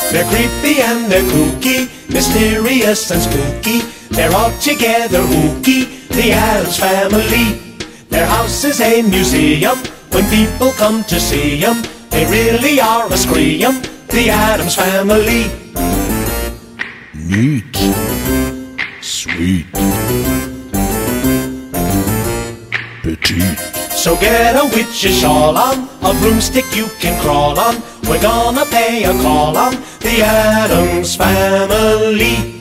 They're creepy and they're kooky, mysterious and spooky. They're all together ooky, the Addams Family. Their house is a museum, when people come to see 'em, they really are a scream, the Addams Family. Neat. Sweet. Petite. So get a witch's shawl on, a broomstick you can crawl on. We're gonna pay a call on the Addams Family.